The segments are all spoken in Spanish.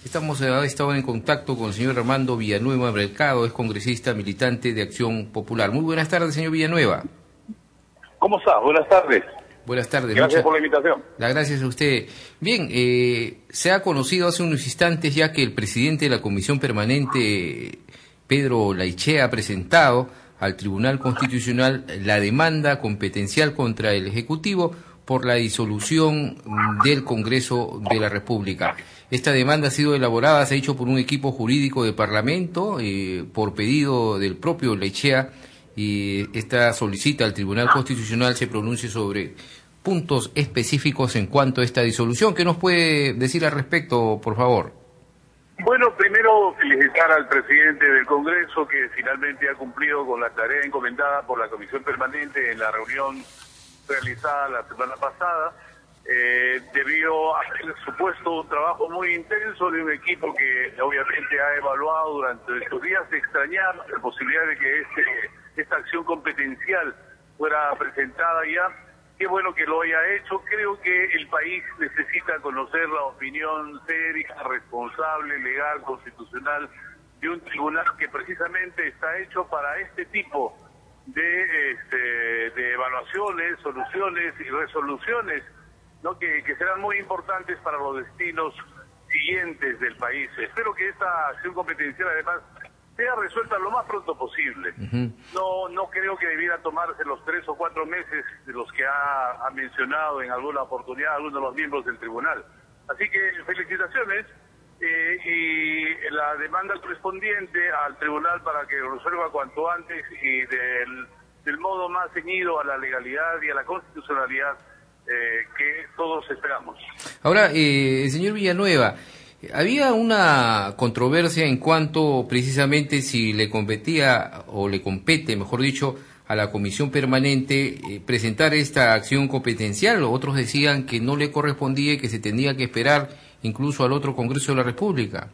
Estamos a esta hora en contacto con el señor Armando Villanueva Mercado, es congresista militante de Acción Popular. Muy buenas tardes, señor Villanueva. ¿Cómo está? Buenas tardes. Buenas tardes. Gracias por la invitación. Las gracias a usted. Bien, se ha conocido hace unos instantes ya que el presidente de la Comisión Permanente, Pedro Laichea, ha presentado al Tribunal Constitucional la demanda competencial contra el Ejecutivo por la disolución del Congreso de la República. Esta demanda ha sido elaborada, se ha hecho por un equipo jurídico del Parlamento, por pedido del propio Laichea, y esta solicita al Tribunal Constitucional se pronuncie sobre puntos específicos en cuanto a esta disolución. ¿Qué nos puede decir al respecto, por favor? Bueno, primero felicitar al presidente del Congreso que finalmente ha cumplido con la tarea encomendada por la Comisión Permanente en la reunión realizada la semana pasada. Debió haber supuesto un trabajo muy intenso de un equipo que obviamente ha evaluado durante estos días, de extrañar la posibilidad de que esta acción competencial fuera presentada ya. Qué bueno que lo haya hecho. Creo que el país necesita conocer la opinión seria, responsable, legal, constitucional de un tribunal que precisamente está hecho para este tipo de evaluaciones, soluciones y resoluciones, ¿no? que serán muy importantes para los destinos siguientes del país. Espero que esta acción competencial además sea resuelta lo más pronto posible. No creo que debiera tomarse los 3 o 4 meses de los que ha mencionado en alguna oportunidad algunos de los miembros del tribunal. Así que felicitaciones y la demanda correspondiente al tribunal para que lo resuelva cuanto antes y del modo más ceñido a la legalidad y a la constitucionalidad que todos esperamos. Ahora, señor Villanueva, había una controversia en cuanto precisamente si le competía o le compete, mejor dicho, a la Comisión Permanente presentar esta acción competencial. Otros decían que no le correspondía y que se tenía que esperar incluso al otro Congreso de la República.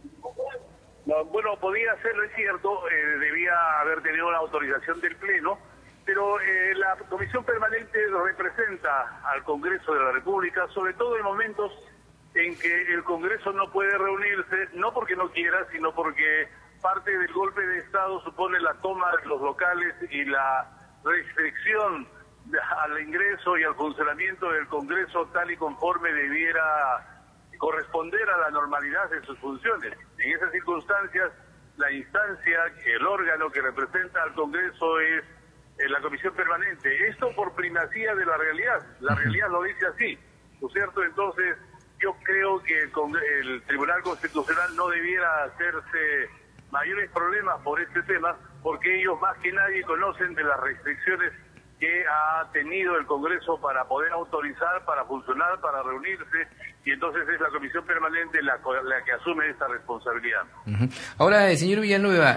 No, bueno, podía hacerlo, es cierto, debía haber tenido una autorización del Pleno, pero la Comisión Permanente representa al Congreso de la República, sobre todo en momentos en que el Congreso no puede reunirse, no porque no quiera, sino porque parte del golpe de Estado supone la toma de los locales y la restricción al ingreso y al funcionamiento del Congreso tal y conforme debiera corresponder a la normalidad de sus funciones. En esas circunstancias, la instancia, el órgano que representa al Congreso es la Comisión Permanente. Esto por primacía de la realidad. La realidad lo dice así, ¿no es cierto? Entonces, yo creo que el Tribunal Constitucional no debiera hacerse mayores problemas por este tema, porque ellos más que nadie conocen de las restricciones que ha tenido el Congreso para poder autorizar, para funcionar, para reunirse, y entonces es la Comisión Permanente la que asume esta responsabilidad. Ahora, señor Villanueva,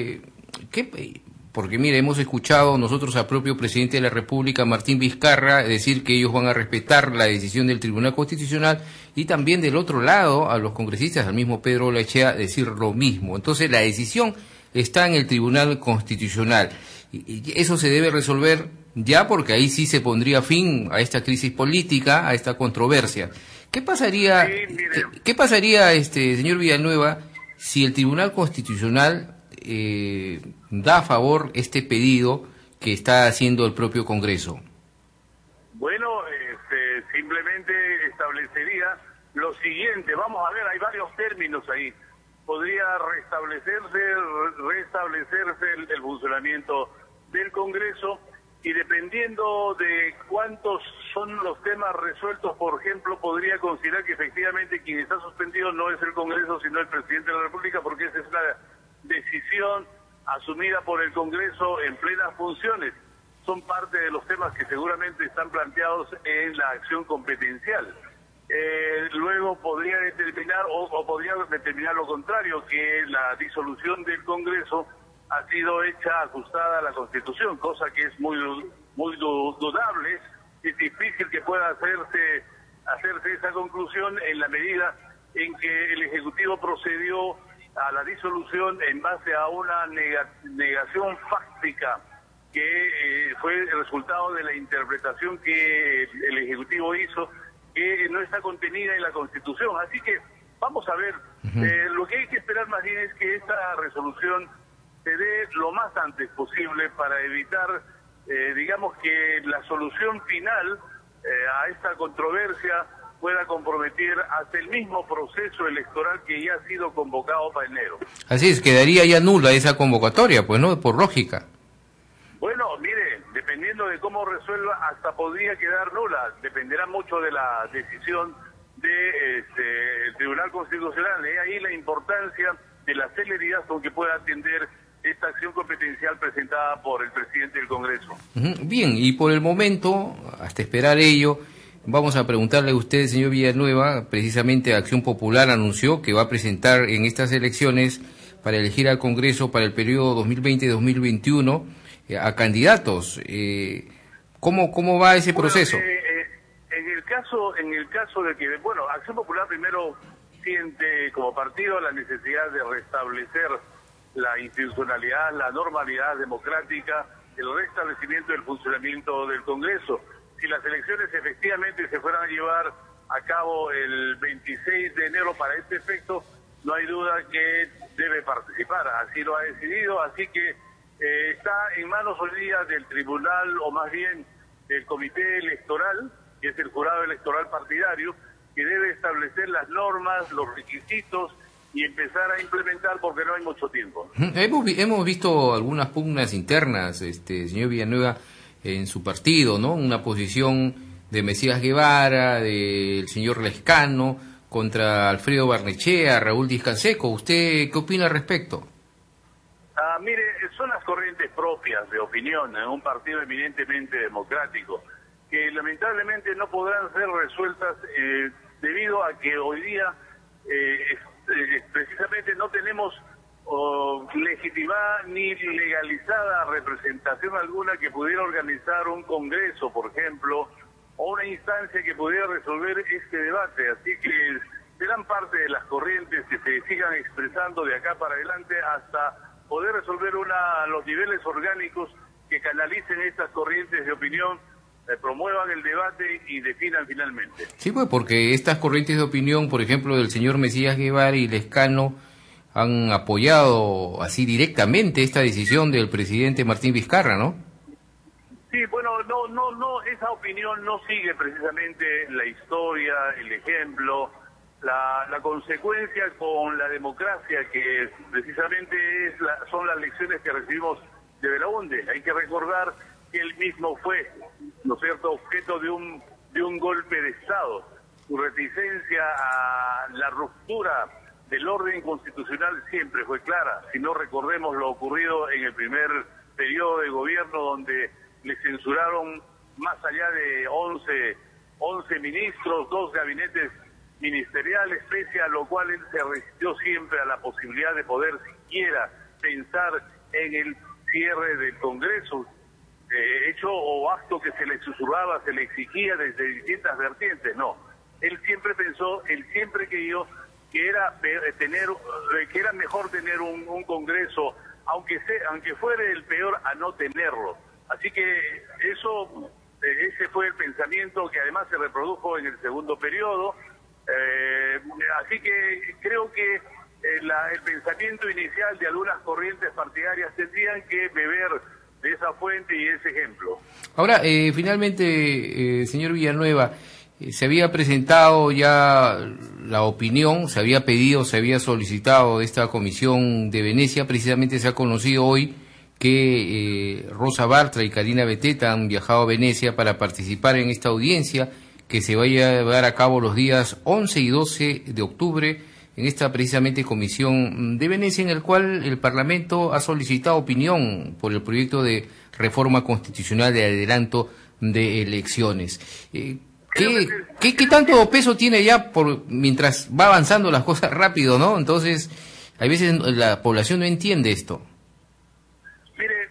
porque mire, hemos escuchado nosotros al propio presidente de la República, Martín Vizcarra, decir que ellos van a respetar la decisión del Tribunal Constitucional, y también del otro lado a los congresistas, al mismo Pedro Laichea, decir lo mismo. Entonces la decisión está en el Tribunal Constitucional. Y eso se debe resolver ya, porque ahí sí se pondría fin a esta crisis política, a esta controversia. ¿Qué pasaría, señor Villanueva, si el Tribunal Constitucional da a favor este pedido que está haciendo el propio Congreso? Bueno, simplemente establecería lo siguiente. Vamos a ver, hay varios términos ahí. Podría restablecerse el funcionamiento del Congreso, y dependiendo de cuántos son los temas resueltos, por ejemplo, podría considerar que efectivamente quien está suspendido no es el Congreso, sino el presidente de la República, porque esa es una decisión asumida por el Congreso en plenas funciones. Son parte de los temas que seguramente están planteados en la acción competencial. Luego podría determinar o podría determinar lo contrario, que la disolución del Congreso ha sido hecha ajustada a la Constitución, cosa que es muy dudable. Es difícil que pueda hacerse esa conclusión en la medida en que el Ejecutivo procedió a la disolución en base a una negación fáctica que fue el resultado de la interpretación que el Ejecutivo hizo, que no está contenida en la Constitución. Así que vamos a ver, Lo que hay que esperar más bien es que esta resolución se dé lo más antes posible para evitar, digamos, que la solución final a esta controversia pueda comprometer hasta el mismo proceso electoral que ya ha sido convocado para enero. Así es, quedaría ya nula esa convocatoria, pues, ¿no? Por lógica. Bueno, mire, dependiendo de cómo resuelva, hasta podría quedar nula. Dependerá mucho de la decisión del Tribunal Constitucional. Ahí la importancia de la celeridad con que pueda atender esta acción competencial presentada por el presidente del Congreso. Bien, y por el momento, hasta esperar ello, vamos a preguntarle a usted, señor Villanueva. Precisamente Acción Popular anunció que va a presentar en estas elecciones para elegir al Congreso para el periodo 2020-2021 a candidatos. ¿Cómo va ese proceso? En el caso de que, bueno, Acción Popular primero siente como partido la necesidad de restablecer la institucionalidad, la normalidad democrática, el restablecimiento del funcionamiento del Congreso. Si las elecciones efectivamente se fueran a llevar a cabo el 26 de enero para este efecto, no hay duda que debe participar. Así lo ha decidido, así que está en manos hoy día del tribunal, o más bien del comité electoral, que es el jurado electoral partidario, que debe establecer las normas, los requisitos y empezar a implementar, porque no hay mucho tiempo. Hemos visto algunas pugnas internas, señor Villanueva, en su partido, ¿no? Una posición de Mesías Guevara, del señor Lescano, contra Alfredo Barnechea, Raúl Díaz-Canseco. ¿Usted qué opina al respecto? Mire, son las corrientes propias de opinión en un partido eminentemente democrático, que lamentablemente no podrán ser resueltas debido a que hoy día precisamente no tenemos legitimada ni legalizada representación alguna que pudiera organizar un congreso, por ejemplo, o una instancia que pudiera resolver este debate. Así que serán parte de las corrientes que se sigan expresando de acá para adelante hasta poder resolver los niveles orgánicos que canalicen estas corrientes de opinión, promuevan el debate y definan finalmente. Sí, pues porque estas corrientes de opinión, por ejemplo, del señor Mesías Guevara y Lescano, han apoyado así directamente esta decisión del presidente Martín Vizcarra, ¿no? Sí, bueno, no, esa opinión no sigue precisamente la historia, el ejemplo, la consecuencia con la democracia, que precisamente son las lecciones que recibimos de Belaunde. Hay que recordar que él mismo fue, ¿no es cierto?, objeto de un golpe de Estado. Su reticencia a la ruptura del orden constitucional siempre fue clara. Si no, recordemos lo ocurrido en el primer periodo de gobierno, donde le censuraron más allá de 11 ministros, 2 gabinetes ministeriales, pese a lo cual él se resistió siempre a la posibilidad de poder siquiera pensar en el cierre del Congreso, hecho o acto que se le susurraba, se le exigía desde distintas vertientes. No, él siempre pensó, él siempre creyó que era mejor tener un Congreso, aunque fuera el peor a no tenerlo. Así que ese fue el pensamiento que además se reprodujo en el segundo periodo. Así que creo que el pensamiento inicial de algunas corrientes partidarias tendrían que beber de esa fuente y ese ejemplo. Ahora, finalmente, señor Villanueva, se había presentado ya la opinión, se había pedido, se había solicitado esta comisión de Venecia. Precisamente se ha conocido hoy que Rosa Bartra y Karina Beteta han viajado a Venecia para participar en esta audiencia que se va a llevar a cabo los días 11 y 12 de octubre en esta precisamente comisión de Venecia, en el cual el Parlamento ha solicitado opinión por el proyecto de reforma constitucional de adelanto de elecciones. ¿Qué tanto peso tiene ya mientras va avanzando las cosas rápido, ¿no? Entonces, a veces la población no entiende esto. Mire,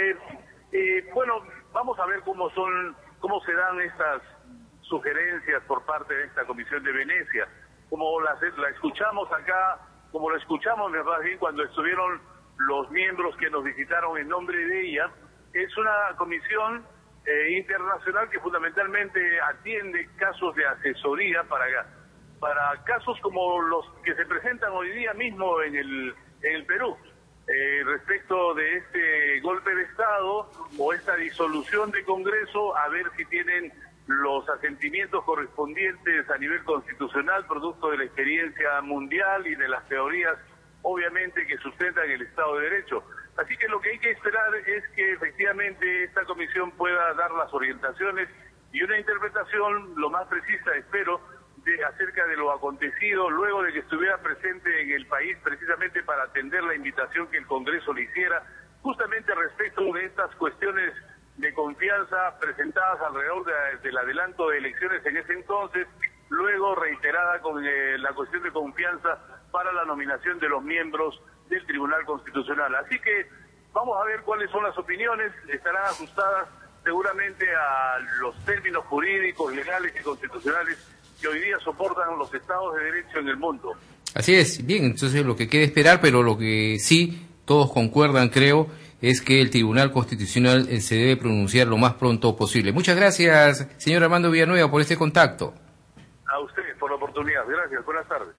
bueno, vamos a ver cómo se dan estas sugerencias por parte de esta Comisión de Venecia. Como la escuchamos acá, como lo escuchamos más bien cuando estuvieron los miembros que nos visitaron en nombre de ella, es una comisión internacional que fundamentalmente atiende casos de asesoría para para casos como los que se presentan hoy día mismo en el Perú, respecto de este golpe de Estado o esta disolución de Congreso, a ver si tienen los asentimientos correspondientes a nivel constitucional, producto de la experiencia mundial y de las teorías, obviamente, que sustentan el Estado de Derecho. Así que lo que hay que esperar es que efectivamente esta comisión pueda dar las orientaciones y una interpretación lo más precisa, espero, acerca de lo acontecido luego de que estuviera presente en el país, precisamente para atender la invitación que el Congreso le hiciera, justamente respecto de estas cuestiones de confianza presentadas alrededor del adelanto de elecciones en ese entonces, luego reiterada con la cuestión de confianza para la nominación de los miembros del Tribunal Constitucional. Así que vamos a ver cuáles son las opiniones, estarán ajustadas seguramente a los términos jurídicos, legales y constitucionales que hoy día soportan los estados de derecho en el mundo. Así es, bien, entonces lo que queda esperar, pero lo que sí todos concuerdan, creo, es que el Tribunal Constitucional se debe pronunciar lo más pronto posible. Muchas gracias, señor Armando Villanueva, por este contacto. A ustedes por la oportunidad. Gracias, buenas tardes.